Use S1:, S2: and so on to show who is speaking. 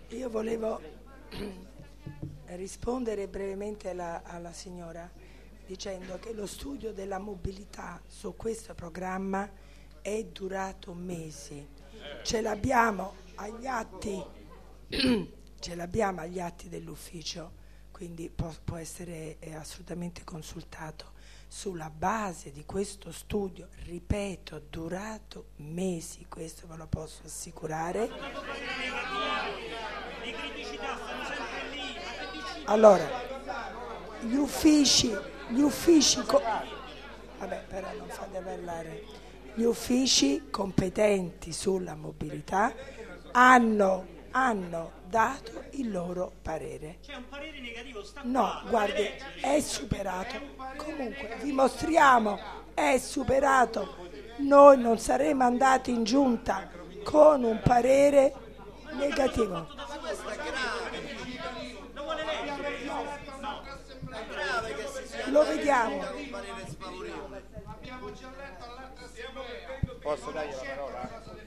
S1: Io volevo rispondere brevemente alla signora dicendo che lo studio della mobilità su questo programma è durato mesi. Ce l'abbiamo agli atti, ce l'abbiamo agli atti dell'ufficio, quindi può essere assolutamente consultato. Sulla base di questo studio, ripeto, durato mesi, questo ve lo posso assicurare.
S2: Le criticità stanno sempre lì.
S1: Allora, gli uffici vabbè, però non fate parlare. Gli uffici competenti sulla mobilità hanno dato il loro parere.
S2: C'è un parere negativo
S1: No, guardi, è superato. Comunque, vi mostriamo, è superato. Noi non saremo andati in giunta con un parere negativo.
S2: Lo vuole leggere? No.
S3: Grave che si sia
S1: Lo vediamo.
S3: un parere sfavorevole.
S4: Posso dargli la parola?